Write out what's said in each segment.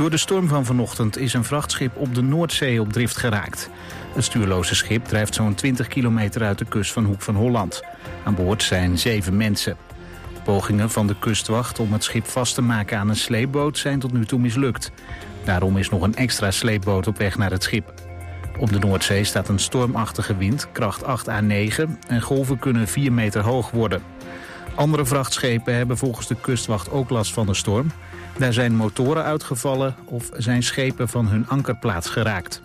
Door de storm van vanochtend is een vrachtschip op de Noordzee op drift geraakt. Het stuurloze schip drijft zo'n 20 kilometer uit de kust van Hoek van Holland. Aan boord zijn 7 mensen. Pogingen van de kustwacht om het schip vast te maken aan een sleepboot zijn tot nu toe mislukt. Daarom is nog een extra sleepboot op weg naar het schip. Op de Noordzee staat een stormachtige wind, kracht 8 à 9... en golven kunnen 4 meter hoog worden. Andere vrachtschepen hebben volgens de kustwacht ook last van de storm. Daar zijn motoren uitgevallen of zijn schepen van hun ankerplaats geraakt.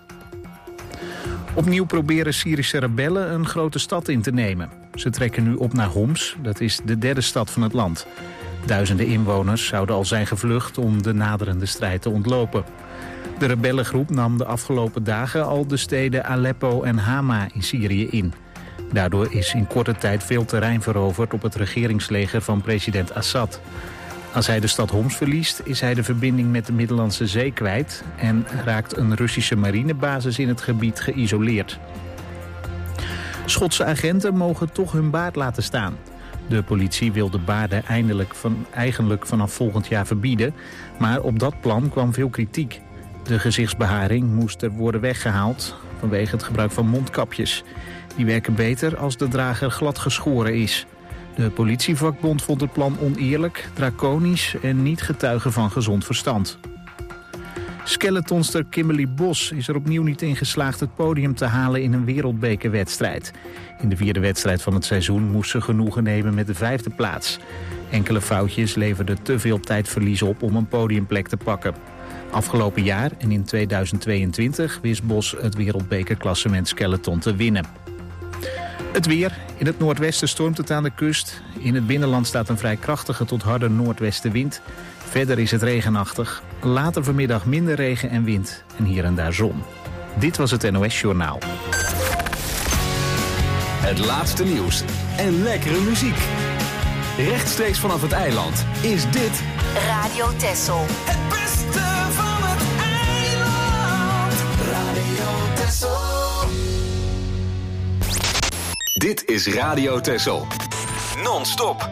Opnieuw proberen Syrische rebellen een grote stad in te nemen. Ze trekken nu op naar Homs, dat is de 3e stad van het land. Duizenden inwoners zouden al zijn gevlucht om de naderende strijd te ontlopen. De rebellengroep nam de afgelopen dagen al de steden Aleppo en Hama in Syrië in. Daardoor is in korte tijd veel terrein veroverd op het regeringsleger van president Assad. Als hij de stad Homs verliest, is hij de verbinding met de Middellandse Zee kwijt en raakt een Russische marinebasis in het gebied geïsoleerd. Schotse agenten mogen toch hun baard laten staan. De politie wil de baarden eigenlijk vanaf volgend jaar verbieden, maar op dat plan kwam veel kritiek. De gezichtsbeharing moest er worden weggehaald vanwege het gebruik van mondkapjes. Die werken beter als de drager glad geschoren is. De politievakbond vond het plan oneerlijk, draconisch en niet getuige van gezond verstand. Skeletonster Kimberly Bos is er opnieuw niet in geslaagd het podium te halen in een wereldbekerwedstrijd. In de 4e wedstrijd van het seizoen moest ze genoegen nemen met de 5e plaats. Enkele foutjes leverden te veel tijdverlies op om een podiumplek te pakken. Afgelopen jaar en in 2022 wist Bos het wereldbekerklassement skeleton te winnen. Het weer. In het noordwesten stormt het aan de kust. In het binnenland staat een vrij krachtige tot harde noordwestenwind. Verder is het regenachtig. Later vanmiddag minder regen en wind en hier en daar zon. Dit was het NOS Journaal. Het laatste nieuws en lekkere muziek. Rechtstreeks vanaf het eiland is dit Radio Texel. Het beste van het eiland. Radio Texel. Dit is Radio Texel. Non-stop.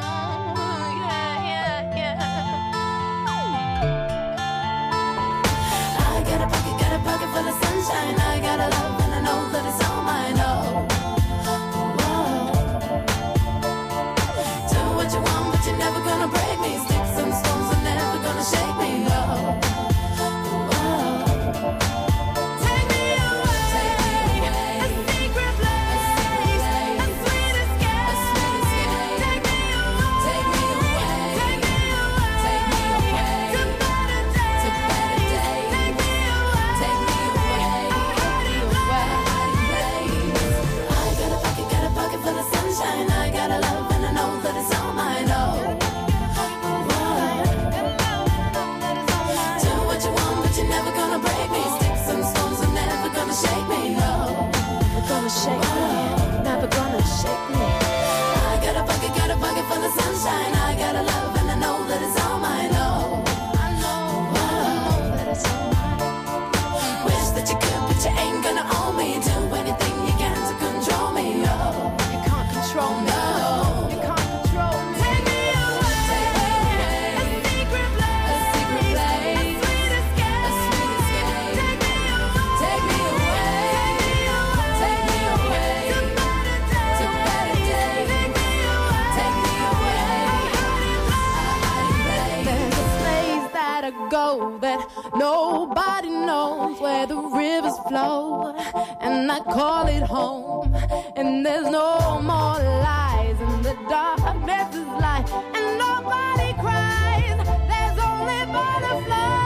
Nobody knows where the rivers flow, and I call it home. And there's no more lies, and the darkness is light, and nobody cries. There's only butterflies.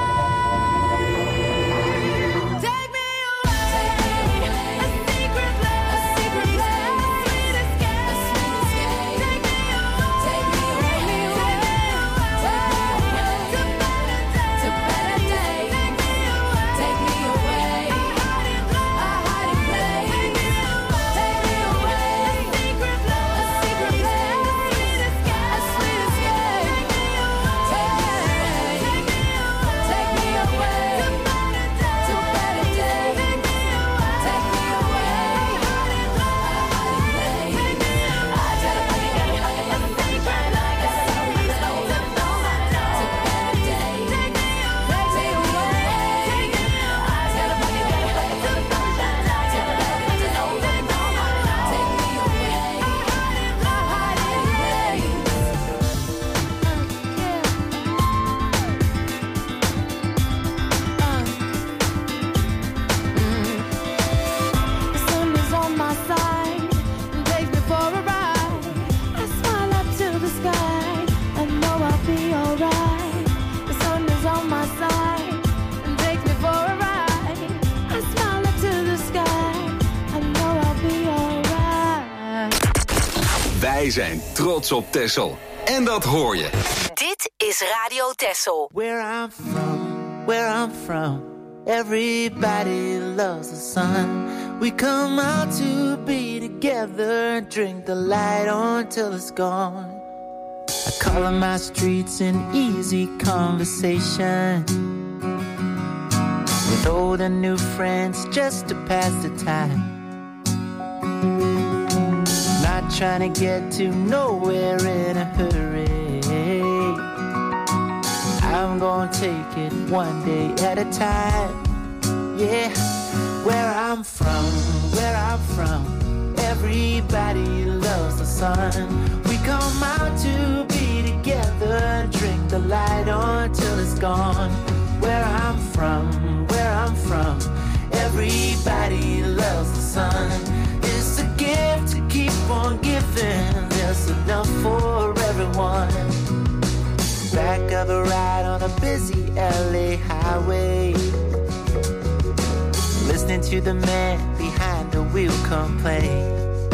Take me away, a secret place, a secret place, sweet escape, a sweet escape. Take me away, take me away, take me away, to better days. Take me away, a hiding place. Take me away, a secret place, a secret place, sweet escape. Wij zijn trots op Texel. En dat hoor je. Dit is Radio Texel. Where I'm from, everybody loves the sun. We come out to be together and drink the light on till it's gone. I call on my streets in easy conversation with old and new friends just to pass the time. Not trying to get to nowhere in a hurry. I'm gonna take it one day at a time. Yeah, where I'm from, everybody loves the sun. We come out to be together and drink the light on till it's gone. Where I'm from, everybody loves the sun. It's a gift to keep on giving. There's enough for everyone. Back of a ride on a busy LA highway, listening to the man behind the wheel complain.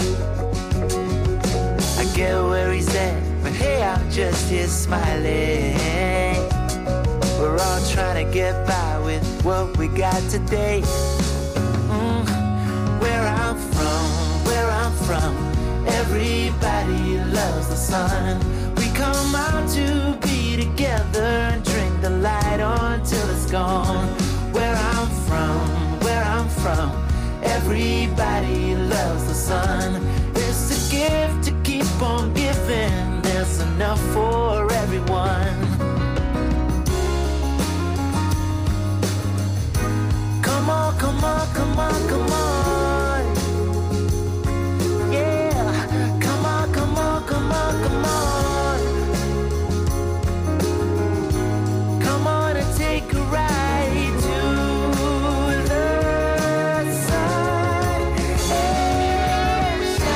I get where he's at, but hey, I'm just here smiling. We're all trying to get by with what we got today. Where I'm from, everybody loves the sun. We come out to be together and drink the light on till it's gone. Where I'm from, everybody loves the sun. It's a gift to keep on giving. There's enough for everyone. Come on, come on, come on, come on. Yeah, come on, come on, come on, come on. Come on and take a ride to the sun and shine.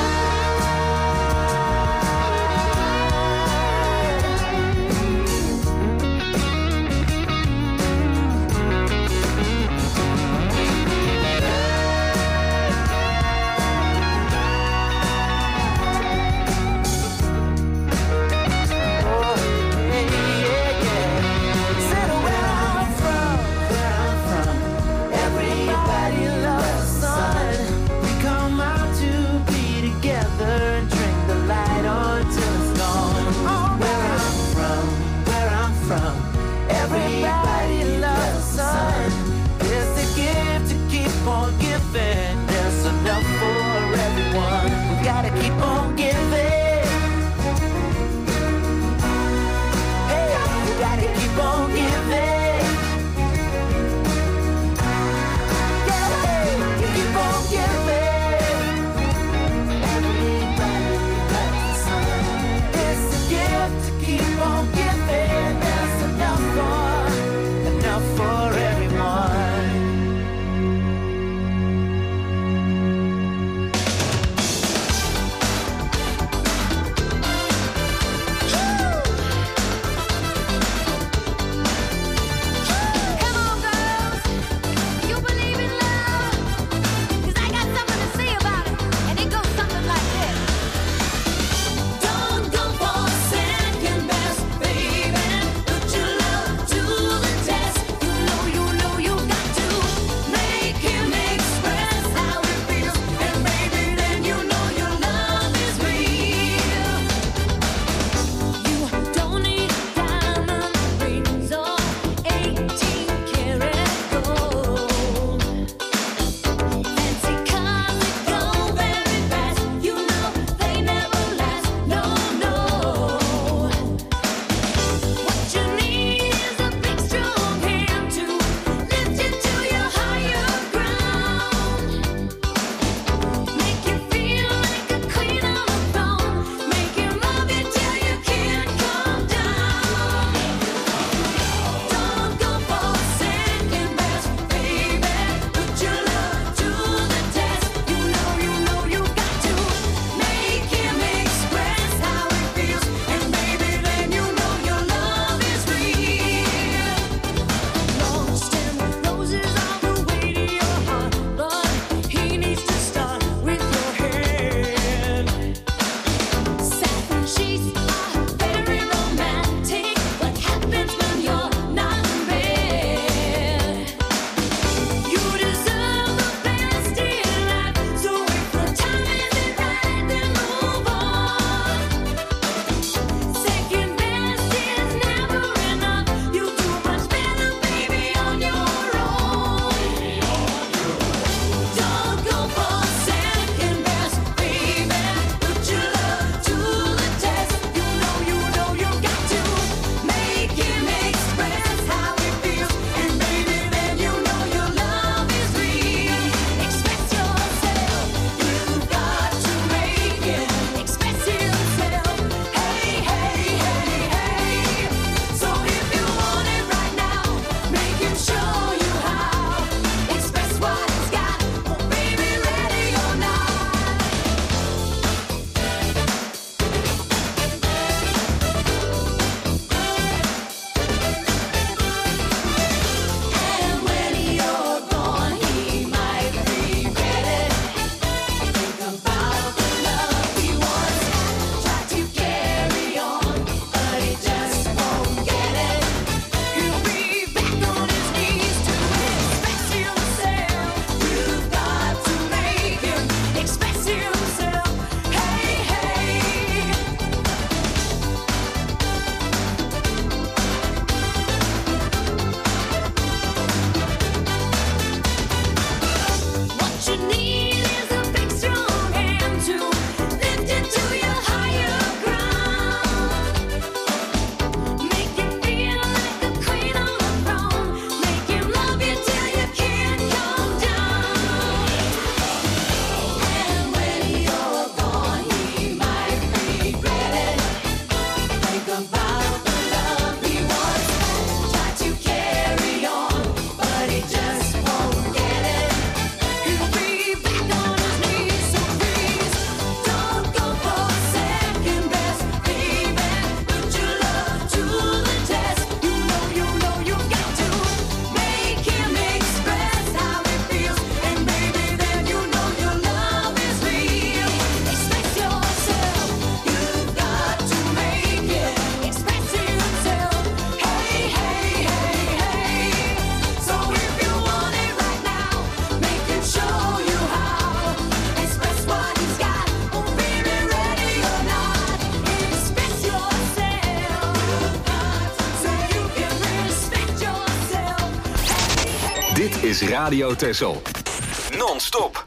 Dit is Radio Texel. Non-stop.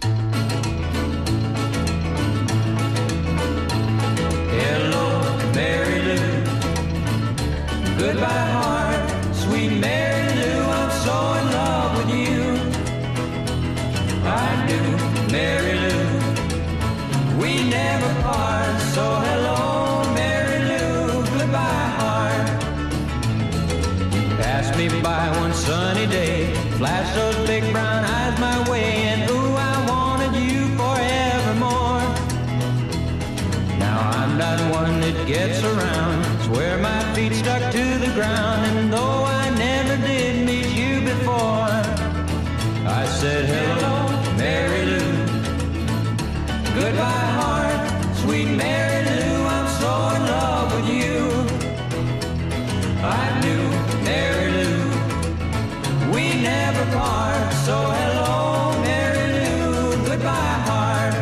Hello, Mary Lou. Goodbye, heart. Sweet Mary Lou, I'm so in love with you. I do, Mary Lou. We never part, so hello, Mary Lou. Goodbye, heart. Pass me by one sunny day, flash those big brown eyes my way, and ooh, I wanted you forevermore. Now I'm not one that gets around, swear my feet stuck to the ground, and though I never did meet you before, I said hello, Mary Lou. Goodbye, heart, sweet Mary Lou, I'm so in love with you. I do, Mary Lou. We never part, so hello, Mary Lou. Goodbye, heart.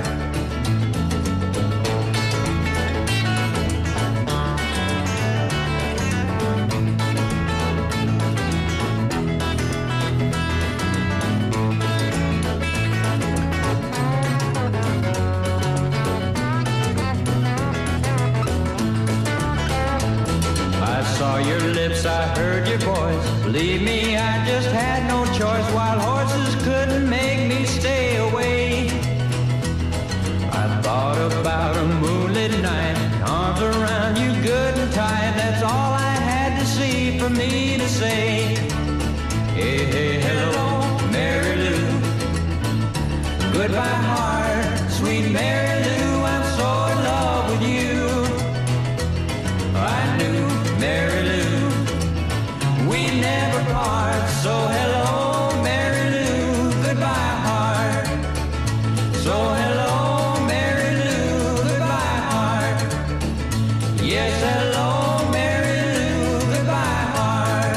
I saw your lips, I heard your voice. Believe me, I just had no choice. Wild horses couldn't make me stay away. I thought about a moonlit night, arms around you good and tight. That's all I had to see for me to say. Hey, hey, hello, Mary Lou. Goodbye, heart, sweet Mary Lou. I'm so in love with you. I knew, Mary Lou, we never part, so hello, Mary Lou, goodbye, heart. So hello, Mary Lou, goodbye, heart. Yes, hello, Mary Lou, goodbye, heart.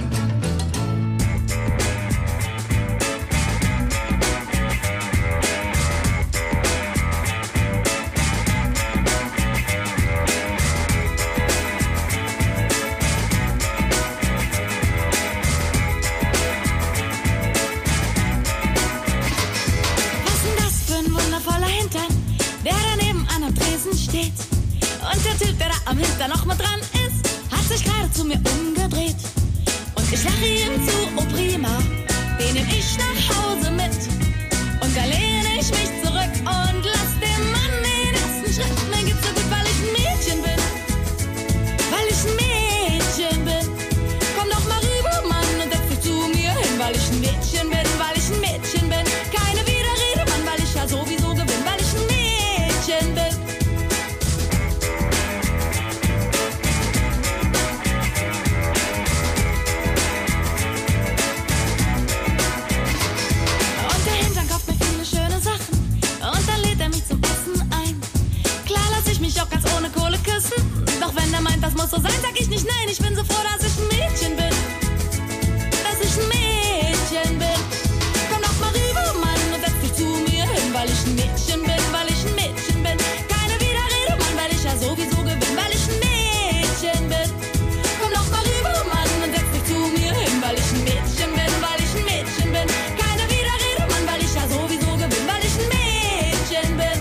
Steht. Und der Typ, der da am Hinter noch mit dran ist, hat sich gerade zu mir umgedreht. Und ich lache ihm zu, oh prima, den nehm ich nach Hause mit. Und da lehne ich mich zurück und lass dem Mann den ersten Schritt. Mir geht's so gut, weil ich ein Mädchen bin. Weil ich ein Mädchen bin. Komm doch mal rüber, Mann, und setz dich zu mir hin. Weil ich ein Mädchen bin, weil ich ein Mädchen bin. Keine Widerrede, Mann, weil ich ja sowieso gewinn. Weil ich ein Mädchen bin. Doch wenn er meint, das muss so sein, sag ich nicht nein. Ich bin so froh, dass ich ein Mädchen bin. Dass ich ein Mädchen bin. Komm doch mal rüber, Mann, und setz dich zu mir hin. Weil ich ein Mädchen bin, weil ich ein Mädchen bin. Keine Widerrede, Mann, weil ich ja sowieso gewinn. Weil ich ein Mädchen bin. Komm doch mal rüber, Mann, und setz dich zu mir hin. Weil ich ein Mädchen bin, weil ich ein Mädchen bin. Keine Widerrede, Mann, weil ich ja sowieso gewinn. Weil ich ein Mädchen bin.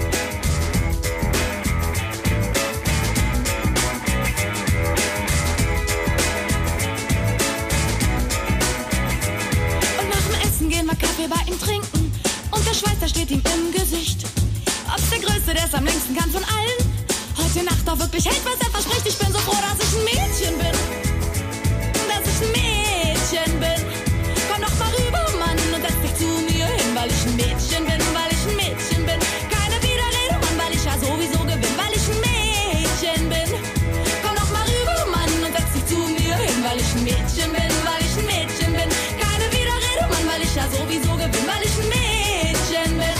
Kaffee bei ihm trinken und der Schweiß, der steht ihm im Gesicht. Ob's der Größte, der es am längsten kann von allen, heute Nacht auch wirklich hält, was er verspricht. Ich bin so froh, dass ich ein Mädchen bin. Dass ich ein Mädchen bin. Komm doch mal rüber, Mann, und setz dich zu mir hin. Weil ich ein Mädchen bin, weil ich ein Mädchen bin. Keine Widerrede, Mann, weil ich ja sowieso gewinn. Weil ich ein Mädchen bin. Komm doch mal rüber, Mann, und setz dich zu mir hin. Weil ich ein Mädchen bin, weil ich ein Mädchen bin. Keine Widerrede, Mann, weil ich ja sowieso gewinn. Weil ich ein Mädchen bin.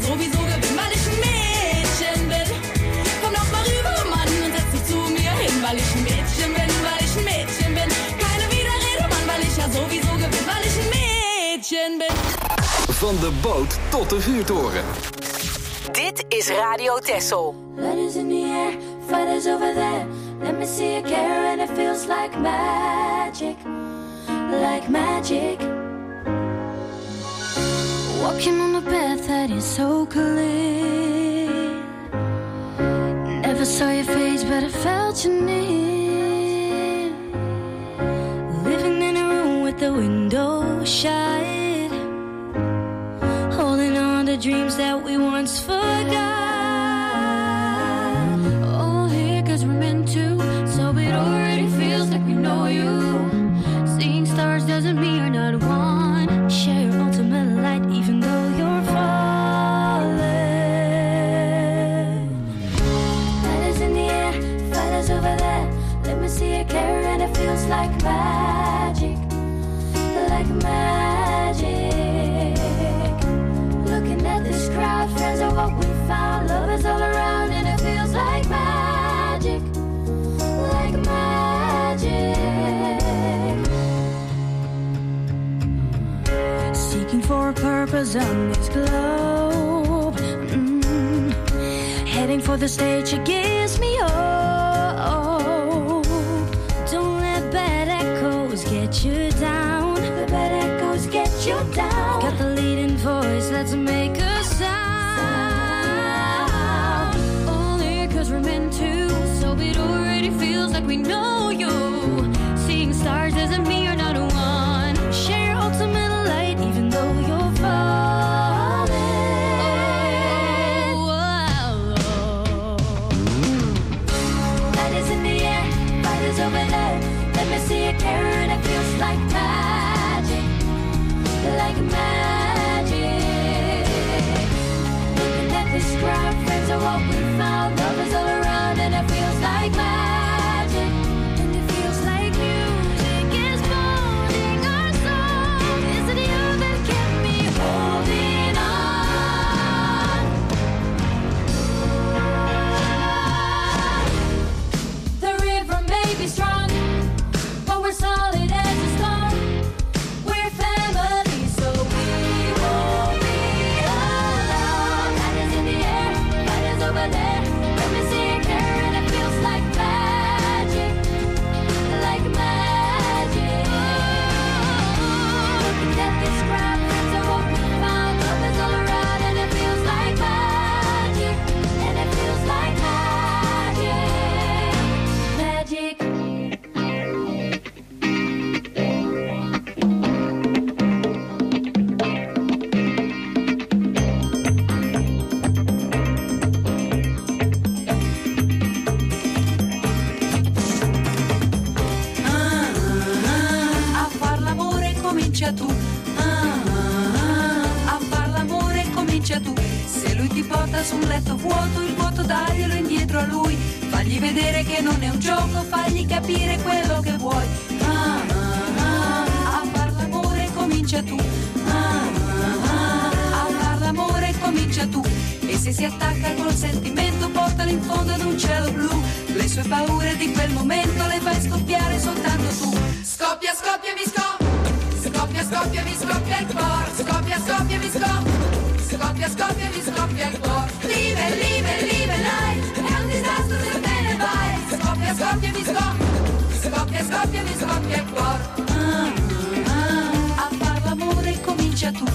sowieso gewinnen, weil ich ein Mädchen bin. Komm doch mal rüber, Mann, und setz dich zu mir hin, weil ich ein Mädchen bin, weil ich ein Mädchen bin. Keine Widerrede, Mann, weil ich ja sowieso gewinne, weil ich ein Mädchen bin. Van de boot tot de vuurtoren. Dit is Radio Texel. Letters in the air, fighters over there. Let me see you care and it feels like magic. Like magic. Walking on a path that is so clear. Never saw your face but I felt you near. Living in a room with the window shut. Holding on to dreams that we once forgot. All here cause we're meant to. So it already feels like we know you. Seeing stars doesn't mean you're not one. Share your ultimate light even though you're falling. Lighters in the air, fighters over there. Let me see you care and it feels like magic. Like magic. Looking at this crowd, friends are what we found. Love is all around and it feels like magic. Like magic. Seeking for a purpose on this globe. Heading for the stage, it gives me hope. Don't let bad echoes get you down. The bad echoes get you down. Got the leading voice, let's make a sound. Only cause we're meant to. So it already feels like we know you. Seeing stars doesn't mean you're not one. Share your ultimate light even though you're falling. Light is in the air, light is over there. Let me see you care and it feels like magic. Like magic. Looking at this crowd, friends are what we found. Love is all around and it feels like magic. And it feels like music is molding our soul. Is it you that kept me holding on? The river may be strong, but we're solid as a stone. We're family, so we won't be alone. Light is in the air, light is over there. Let me see you care and it feels like magic. Like magic. Looking at this crowd, friends are what we found. Love is all around and it feels like magic. And it feels like magic. Magic. A far l'amore comincia tu. A far l'amore comincia tu. Se lui ti porta su un letto vuoto, il vuoto daglielo indietro a lui. Fagli vedere che non è un gioco, fagli capire quello che vuoi. A far l'amore comincia tu. A far l'amore comincia tu. E se si attacca col sentimento, portalo in fondo ad un cielo blu. Le sue paure di quel momento le fai scoppiare soltanto tu. Scoppia, scoppia, mi scoppia. Scoppia, scoppia, mi scoppia il cuore. Scoppia, scoppia, mi scoppia. Scoppia, scoppia, mi scoppia il cuore. Live, live, live life. È un disastro se te ne vai. Scoppia, scoppia, mi scoppia. Scoppia, scoppia, mi scoppia il cuore. A far l'amore comincia tu.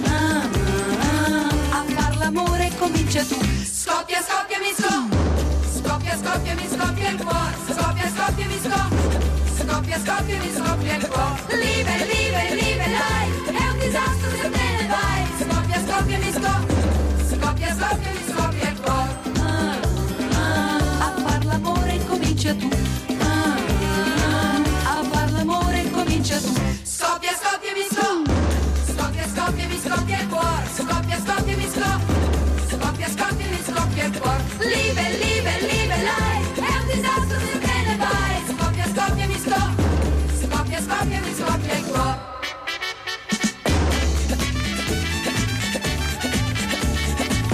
A far l'amore comincia tu. Scoppia, scoppia, mi scoppia. Scoppia, scoppia, mi scoppia il cuore. Scoppia, scoppia, mi scoppia. Scoppia, scoppia, mi scoppia il cuore. Live, live, live life. È un disastro se te ne vai. Scoppia, scoppia, mi scoppia. Scoppia, scoppia, mi scoppia il cuore. A far l'amore comincia tu. A far l'amore comincia tu. Scoppia, scoppia, mi scoppia. Scoppia, scoppia, mi scoppia il cuore. Scoppia, scoppia, mi scoppia. Scoppia, scoppia, mi scoppia il cuore. Live, live, live life. È un disastro se te ne vai. Scoppia, scoppia, mi scoppia. Scoppia, scoppia, mi scoppia il cuore.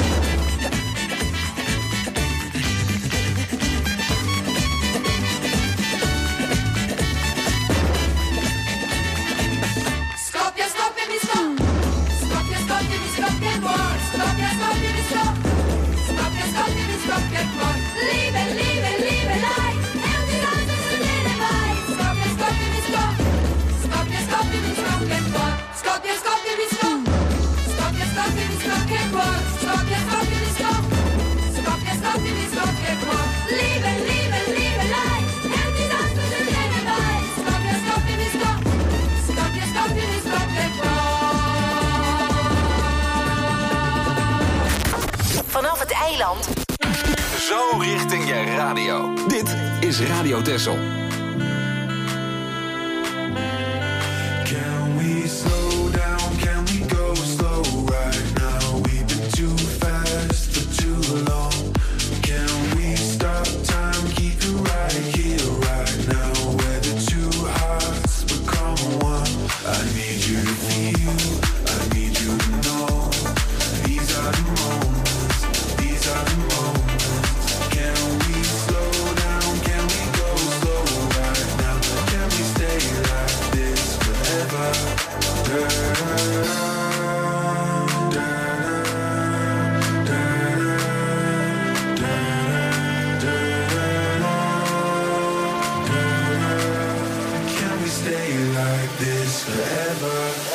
Scoppia, scoppia di scoppia. Scoppia, scoppia di scoppia qua. Liebe, liebe, liebe, lei. È un disastro se viene mai. Scoppia, scoppia di scoppia. Scoppia, scoppia di scoppia qua. Vanaf het eiland. Zo richting je radio. Dit is Radio Texel. Can we slow down? Can we go slow right now? We've been too fast for too long. Can we stop time? Keep it right here, right now. Where the two hearts become one. I need you to feel, I need you to know. These are the moments, these are the moments. Can we slow down? Can we go slow right now? Can we stay like this forever? Can we stay like this forever?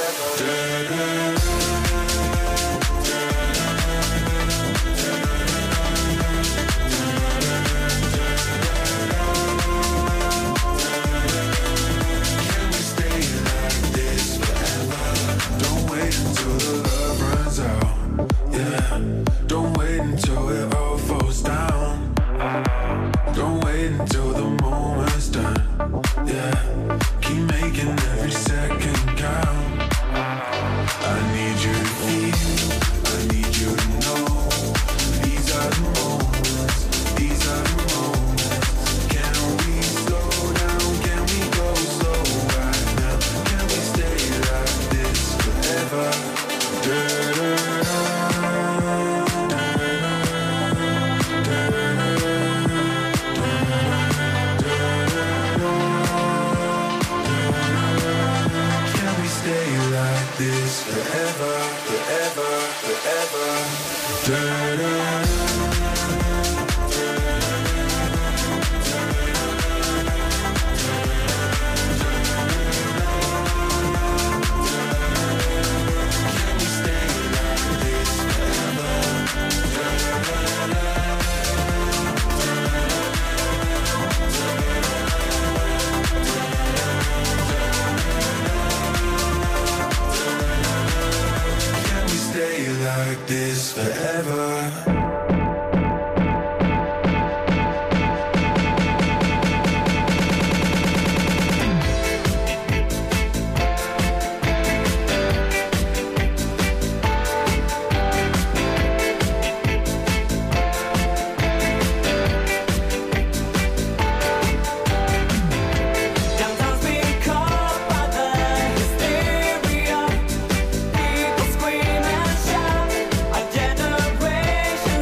Until the love runs out, yeah. Don't wait until it all falls down. Don't wait until the moment's done, yeah. Keep making every second count. I need you to feel, I need you to know. These are the moments, these are the moments. Can we slow down? Can we go slow right now? Can we stay like this forever? Can we stay like this forever, forever, forever? Like this forever. People scream and shout, a generation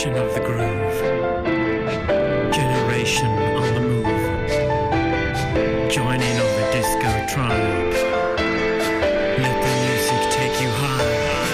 Nation of the groove. Generation on the move. Joining of the disco tribe. Let the music take you high.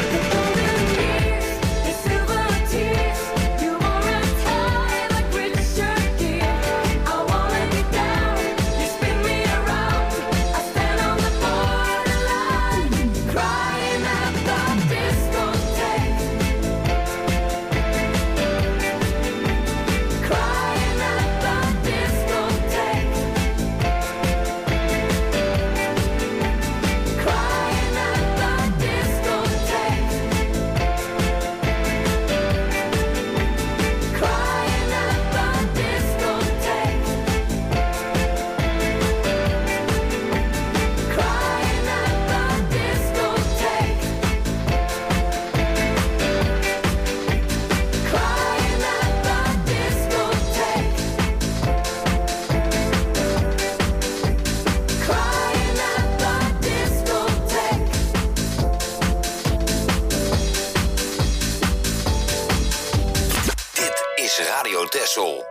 Radio Texel.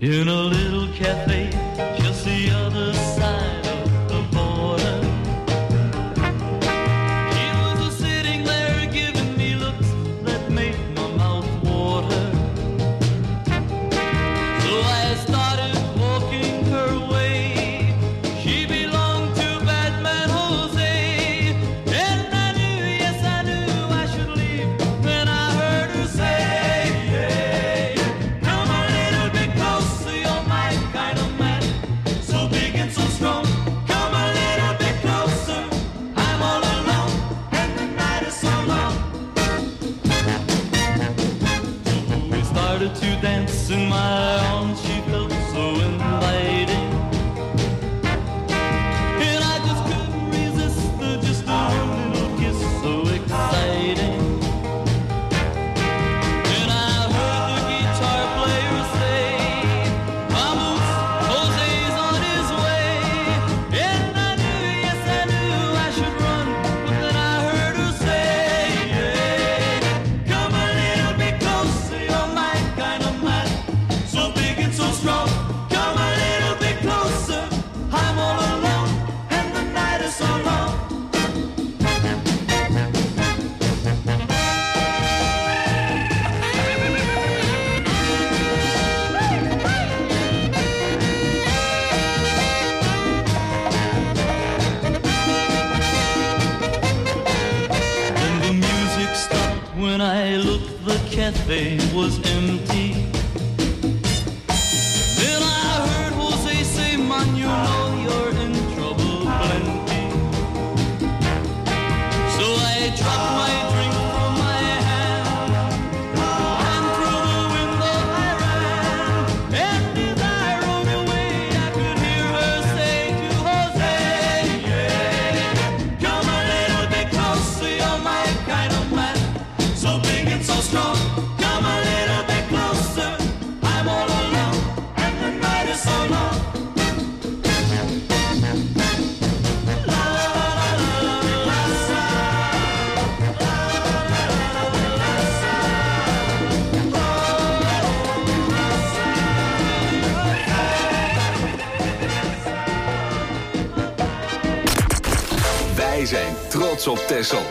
in a little cafe just the other side of the border. She was sitting there giving me looks that made my mouth water. So I started walking her way. She belonged to Batman Jose, and I knew, yes I knew I should leave when I heard her say, hey, come a little bit closer, you're my kind of man, so big and so strong. Come a little bit closer, I'm all alone, and the night is so long. So we started to dance in my arms, she felt so inviting, and I just couldn't resist her, just a little kiss so exciting. And I heard the guitar player say, vamos, Jose's on his way. And I knew, yes I knew I should run, but then I heard her say, hey, come a little bit closer, you're my kind of man, so big and so strong. Come a little bit closer, I'm all alone, and the night is so long. Then the music stopped when I looked, the cafe was empty. Then I heard Jose say, man, you know you're in trouble plenty. So I dropped my drink from my hand, and through the window I ran. And as I rode away, I could hear her say to Jose, yeah, come a little bit closer, you're my kind of man, so big and so strong. Come a little bit closer, I'm all alone, and the night is so long. Wij zijn trots op Texel.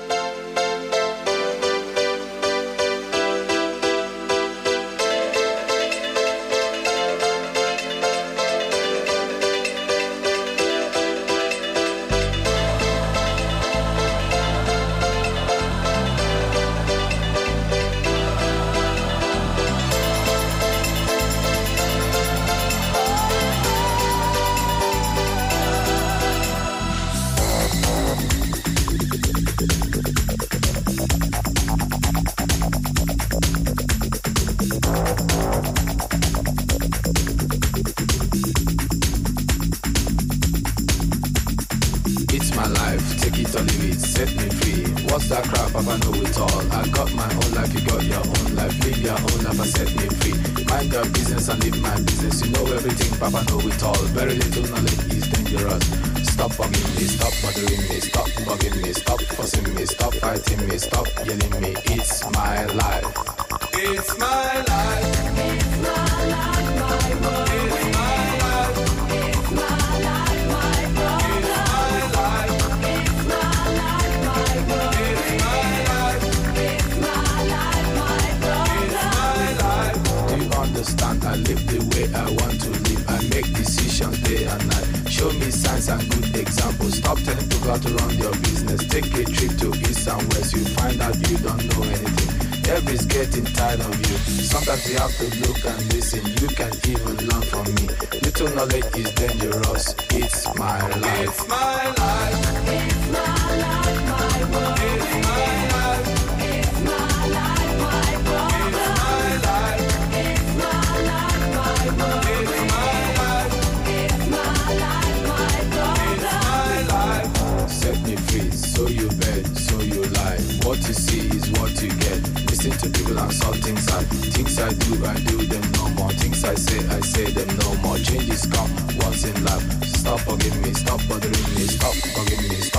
It's my life, take it or leave it, set me free. What's that crap? Papa know it all. I got my own life, you got your own life. Live your own life and set me free. Mind your business and live my business. You know everything, Papa know it all. Very little knowledge is dangerous. Stop bugging me, stop bothering me, stop bugging me, stop fussing me, stop fighting me, stop yelling me. It's my life. It's my life. It's my life, my world. It's my life. It's my life, my problem. It's my life. It's my life, my world. It's my life. It's my life, my problem. It's my life. Do you understand? I live the way I want to live. I make decisions day and night. Show me signs and good examples. Stop telling people how to run your business. Take a trip to east and west. You find out you don't know anything. Everybody's getting tired of you. Sometimes you have to look and listen. You can even learn from me. Little knowledge is dangerous. It's my life. It's my life. It's my life, my world. It's my life. It's my life, my problem. It's my life. It's my life, my world. It's my life. It's my life, my problem. It's my life. Set me free, so you bet, so you lie. What you see is what you get. Listen to people and saw things I do them no more. Things I say them no more. Changes come once in life. Stop bugging me, stop bothering me, stop bugging me, stop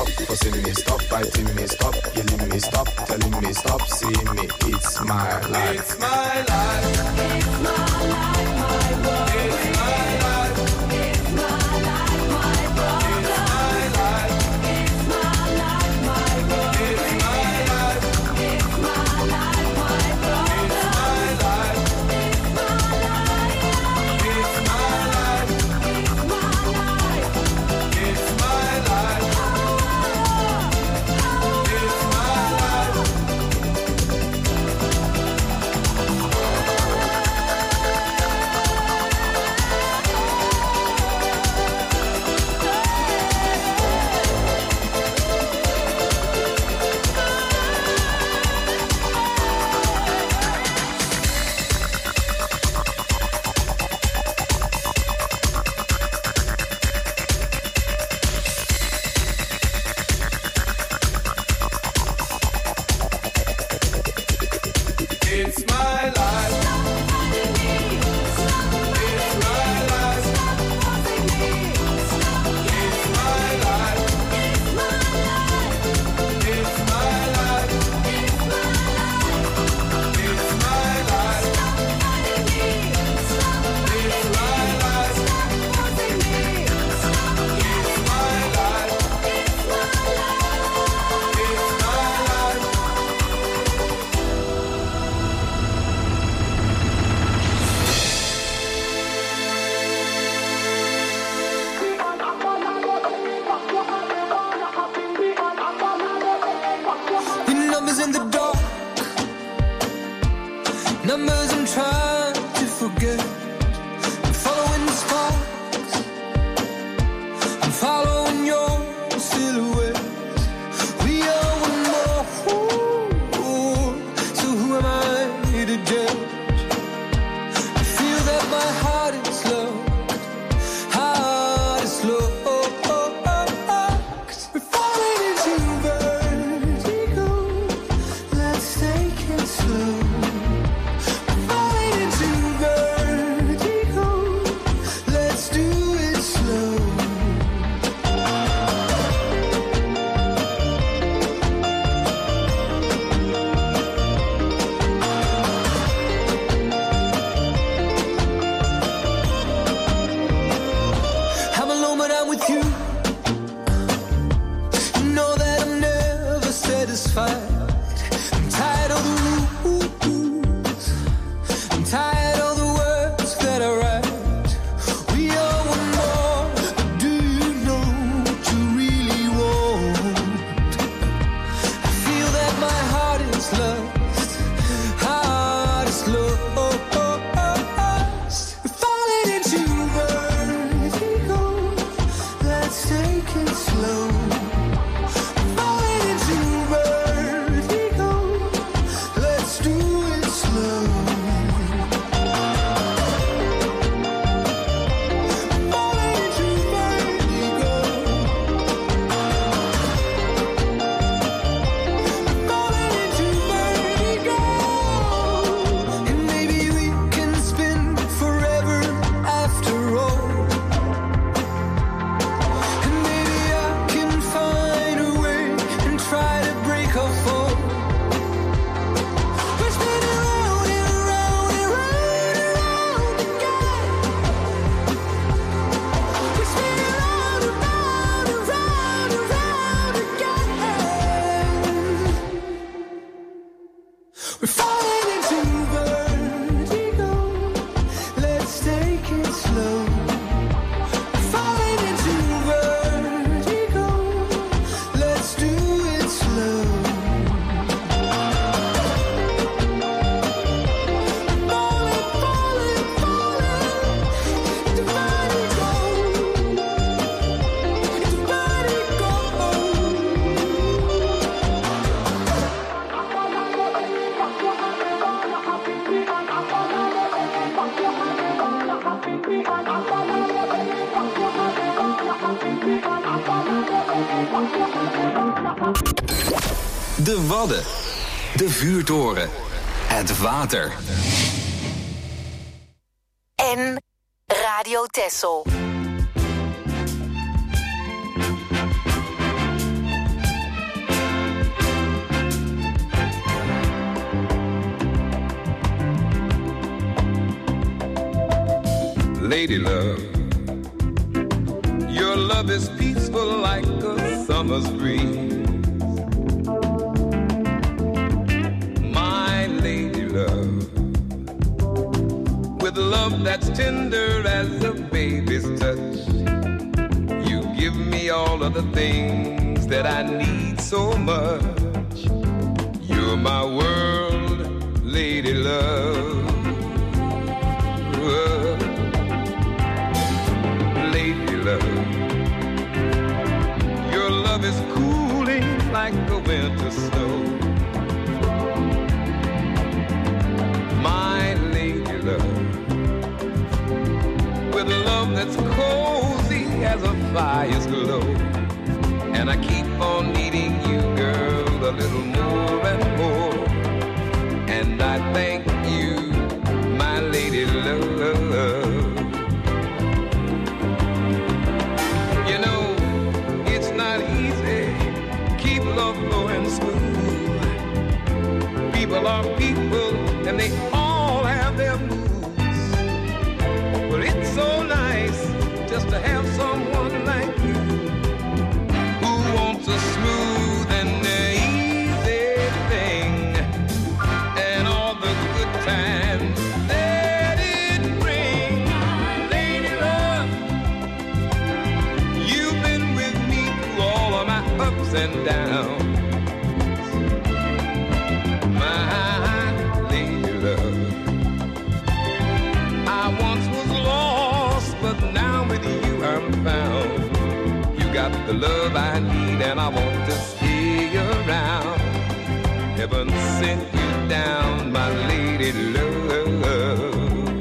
stop forcing me, stop fighting me, stop killing me, stop telling me, stop seeing me. It's my life. It's my life. It's my life, my world. It's my life. It's my life, my world. It's my life. It's my life, my world. It's my life. It's my life, my world. It's my life. It's my life. It's my life. It's my life. It's my life. It's my life. It's my life. It's my life. It's my life. It's my life. It's my life. It's my life. It's my life. It's my life. The numbers in the dark, numbers I'm trying to forget. I'm following the sparks, I'm following your silhouette. We are one more, so who am I to judge? I feel that my heart is lost, heart is lost. We're falling into vertigo. Let's take it slow. We're falling into vertigo. Let's do it slow. I'm alone when I'm with you. You know that I'm never satisfied. I'm tired of the rules. I'm tired of the words that I write. We are one more, but do you know what you really want? I feel that my heart is lost, heart is lost. We're falling into vertigo. Let's take it slow. We're falling into vertigo. Let's do it slow. We're falling into vertigo. We're falling into vertigo. And maybe we can spin forever after all. And maybe I can find a way and try to break our fall. We're spinning round and round and round and round again. We're spinning round and round and round and round again. We're falling into vertigo. Let's take it slow. We're falling into vertigo. Let's do it slow. Falling, falling, falling into vertigo. Into vertigo. De Wadden. De vuurtoren. Het water. En Radio Texel. lady love. Your love is peaceful like a summer's breeze. My lady love, with love that's tender as a baby's touch. You give me all of the things that I need so much. You're my world, lady love. Lady love, your love is cooling like the winter snow. My lady love, with love that's cozy as a fire's glow. And I keep on needing you, girl, a little more and more. And I thank you, my lady love. You know, it's not easy, keep love flowing smooth. People are people, and they all have their moods. But it's so nice just to have someone like you, who wants a smooth and easy thing, and all the good times that it brings. Lady love, you've been with me through all of my ups and downs. My lady love, I once was lost, but now with you I'm found. You got the love I need, and I want to stay around. Heaven sent you down, my lady love.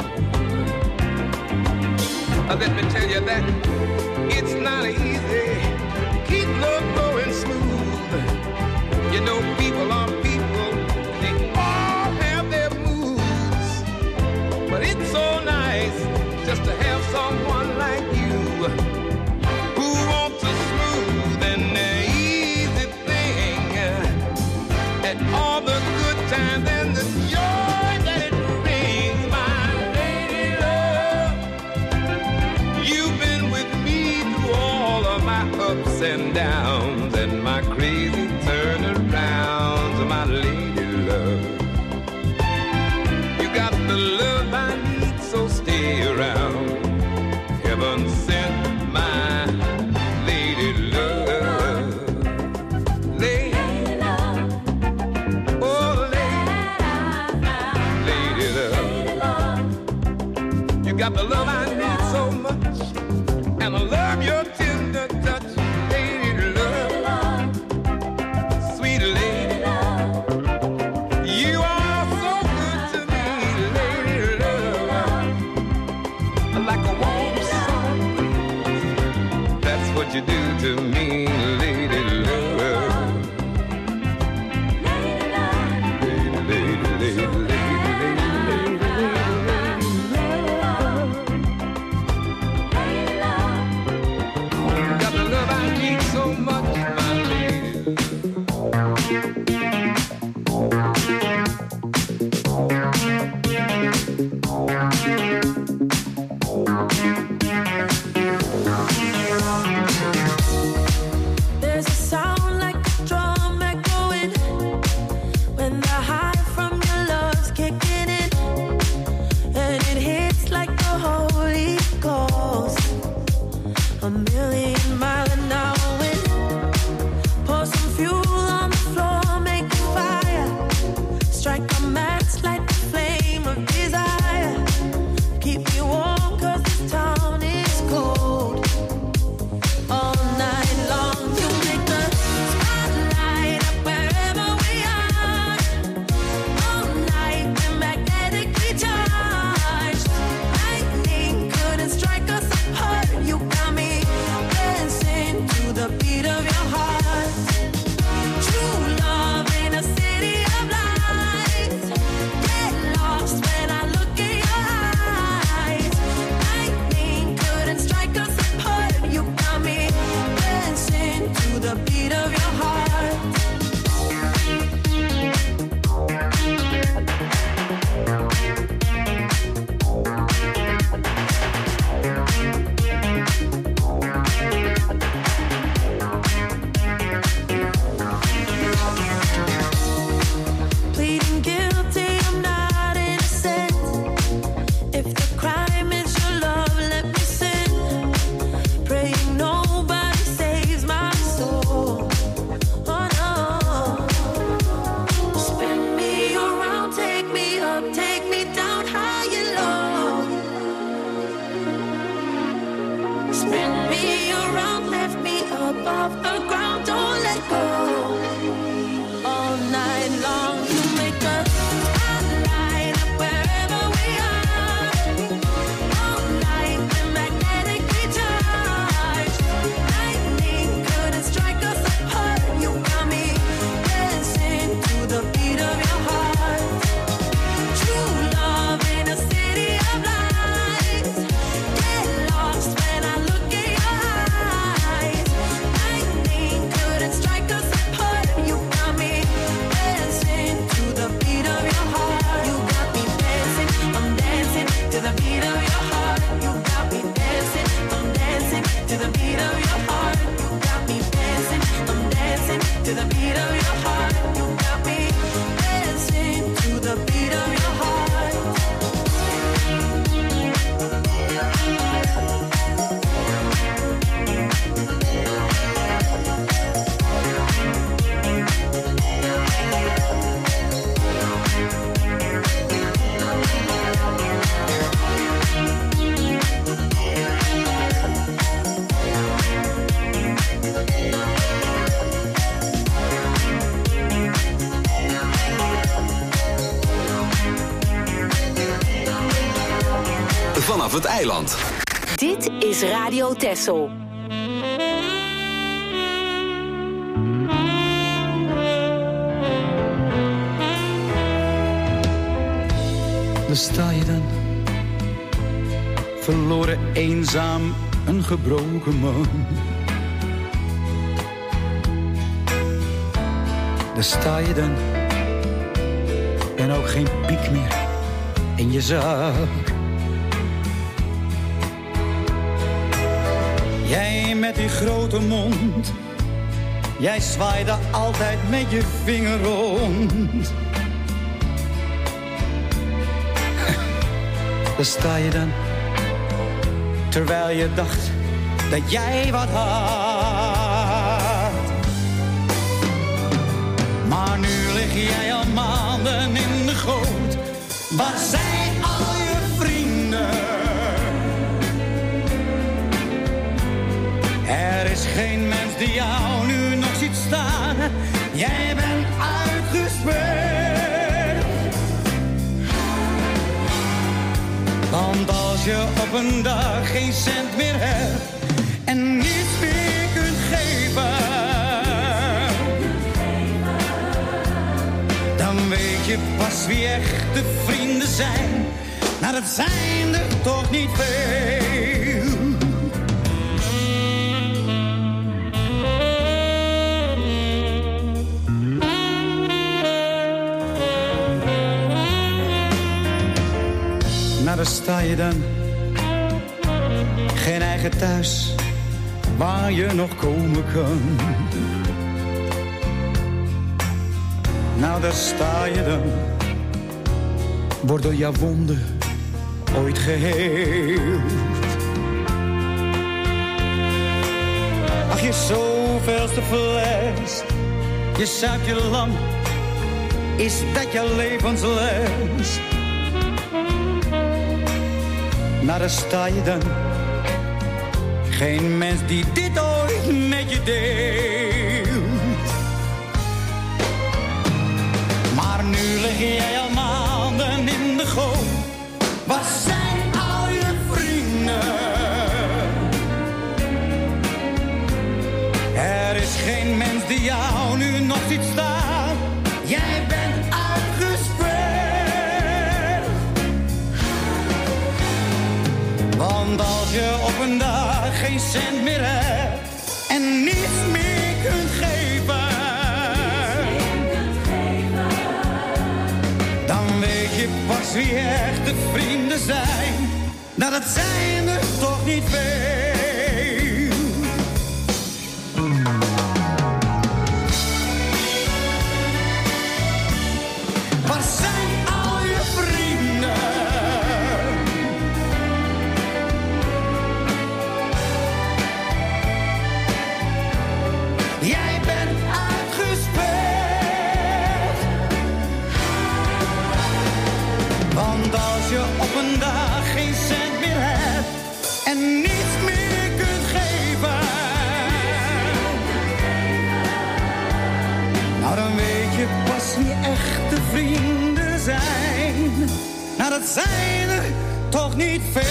Let me tell you that it's not easy. Keep love going smooth. You know, people are people, they all have their moods. But it's so nice just to have someone like you, who wants a smooth and easy thing, and all the good times and the joy that it brings. My lady love, you've been with me through all of my ups and downs and my crazy turnarounds. My lady love, you got the love I need, so stay around. Heaven sent my lady love. Lady love, oh lady love, you got the love I need so much, and I love your tender touch. Lady love, sweet lady love, you are so good to me. Lady love, like a warm sun breeze. That's what you do to me, lady love. Lady, lady, got the love I need so much, my lady. There's a sound like a drum echoing when the high from your love's kicking in, and it hits like the Holy Ghost. A million mile an hour wind. Pour some fuel on the floor, make a fire. Strike a match, light the flame of desire. Keep me warm 'cause this town is cold. All night long you make the spotlight up wherever we are. All night we're magnetically charged. Lightning couldn't strike us apart. You got me Spin me around, lift me above the ground, don't let go. All night long, you make us light up wherever we are. All night, we're magnetically charged. Lightning couldn't strike us apart. You got me dancing to the beat of your heart. True love in a city of lights. Get lost when I look in your eyes. Lightning couldn't strike us apart. You got me dancing to the beat of your heart. You got me dancing, I'm dancing to the beat of your heart. You got me dancing, I'm dancing to the beat of your heart. You got me dancing, I'm dancing to the beat of your heart. You got me dancing to the beat of your heart. Vanaf het eiland. Dit is Radio Texel. Daar sta je dan, verloren, eenzaam, een gebroken man. Daar sta je dan, en ook geen piek meer in je zak. Jij met die grote mond, jij zwaaide altijd met je vinger rond. Daar sta je dan, terwijl je dacht dat jij wat had. Maar nu lig jij al maanden in de goot. Waar zijn al je vrienden? Er is geen mens die jou nu nog ziet staan. Jij bent uitgespeeld. Want als je op een dag geen cent meer hebt en niets meer kunt geven, dan weet je pas wie echte vrienden zijn. Nou, dat zijn er toch niet veel. Nou, daar sta je dan. Geen eigen thuis waar je nog komen kan. Nou, daar sta je dan. Wordt door jouw wonden ooit geheeld. Ach, je zoveelste fles. Je zuipt je lang. Is dat jouw levensles? Nou, daar sta je dan. Geen mens die dit ooit met je deelt. Maar nu lig jij al maanden in de goot. Waar zijn al je vrienden? Er is geen mens die jou nu nog ziet staan. Jij bent uitgespeeld. Want als je op een dag geen cent meer hebt en niets meer kunt geven, dan weet je pas wie echte vrienden zijn. Nou, dat zijn er toch niet veel. Waar zijn al je vrienden? Jij bent uitgespeeld. Want als je op een dag geen cent meer hebt en niets meer kunt zijn. Nou, dat zijn er toch niet veel.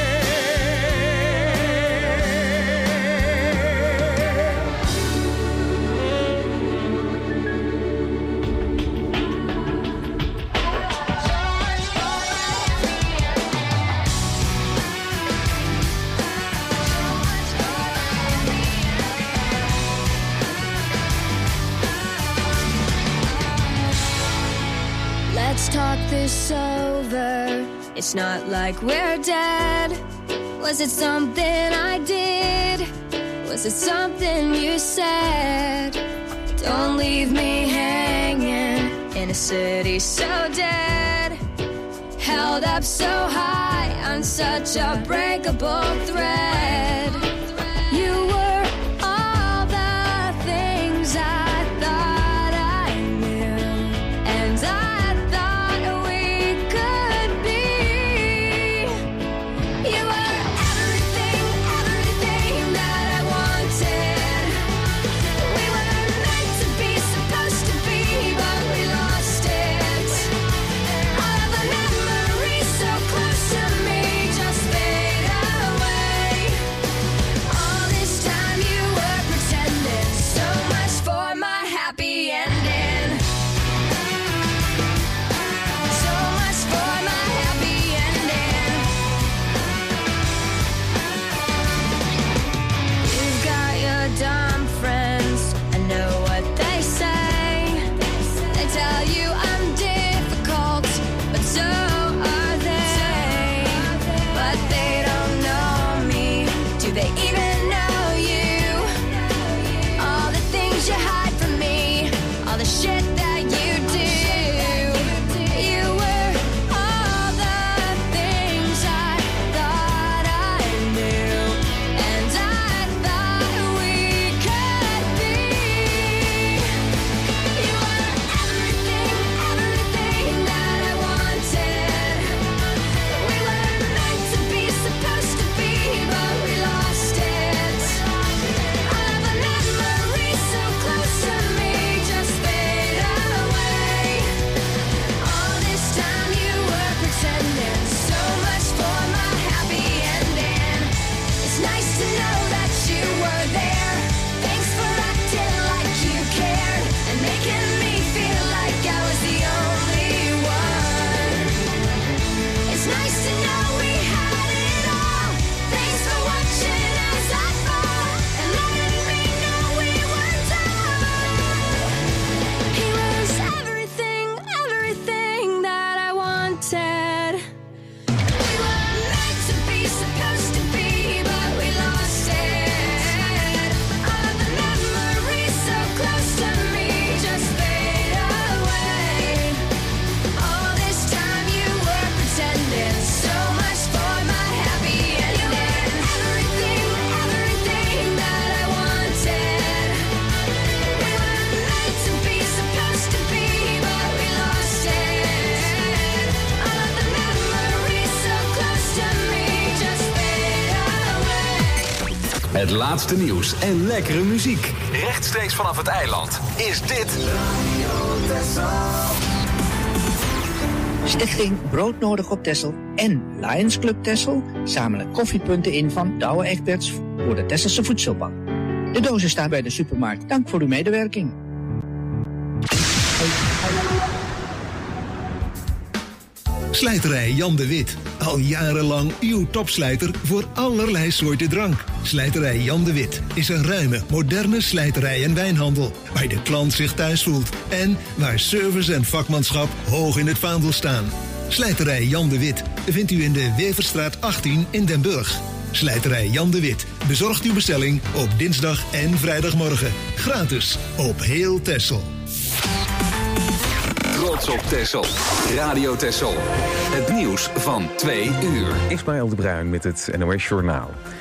Let's talk this over. It's not like we're dead. Was it something I did? Was it something you said? Don't leave me hanging in a city so dead. Held up so high on such a breakable thread. You were all the things I thought I knew, and I thought we could be. You were everything, everything that I wanted. We were meant to be, supposed to be, but we lost it. All of the memories so close to me just fade away. All this time you were pretending, so much for my happy ending. So much for my happy ending. You've got your dumb friends, I know what they say. They tell you I'm difficult, but so are they. But they don't know me, do they even know you? All the things you hide from me, all the shit that you do. You were all the things I thought I knew, and I thought we could be. You were everything, everything that I wanted. We were meant to be, supposed to be, but we lost it. All of the memories so close to me just fade away. All this time you were pretending, so much for my happy ending. It's nice to know that you were there. Thanks for acting like you cared and making me feel like I was the only one. It's nice to know we had it all. Thanks for watching as I fall and letting me know we were done. He was everything, everything that I wanted. We were meant to be, supposed to be, but we lost it. All of the memories so close to me just fade away. All this time you were pretending, so much for my happy ending. Everything, everything that I wanted. We were meant to be, supposed to be, but we lost it. All of the memories so close to me just fade away. Het laatste nieuws en lekkere muziek. Rechtstreeks vanaf het eiland is dit Stichting Broodnodig op Texel en Lions Club Texel zamelen koffiepunten in van Douwe Egberts voor de Tesselse Voedselbank. De dozen staan bij de supermarkt. Dank voor uw medewerking. Slijterij Jan de Wit. Al jarenlang uw topslijter voor allerlei soorten drank. Slijterij Jan de Wit is een ruime, moderne slijterij en wijnhandel. Waar de klant zich thuis voelt. En waar service en vakmanschap hoog in het vaandel staan. Slijterij Jan de Wit vindt u in de Weverstraat 18 in Den Burg. Slijterij Jan de Wit bezorgt uw bestelling op dinsdag en vrijdagmorgen. Gratis op heel Texel. Trots op Texel. Radio Texel. Het nieuws van 2 uur. Ismaël de Bruin met het NOS Journaal.